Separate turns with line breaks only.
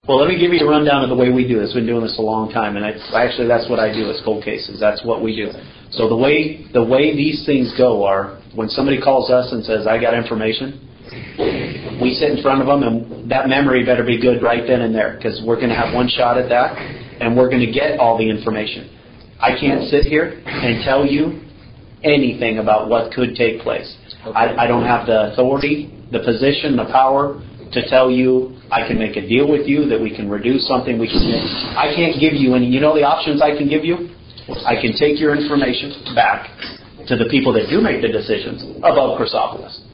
Well, let me give you a rundown of the way we do this. We've been doing this a long time, and actually that's what I do is cold cases. That's what we do. So the way these things go are, when somebody calls us and says, I got information, we sit in front of them, and that memory better be good right then and there, because we're going to have one shot at that, and we're going to get all the information. I can't sit here and tell you anything about what could take place. I don't have the authority, the position, the power to tell you I can make a deal with you that we can reduce something. I can't give you any. You know the options I can give you? I can take your information back to the people that do make the decisions above Chrysopolis.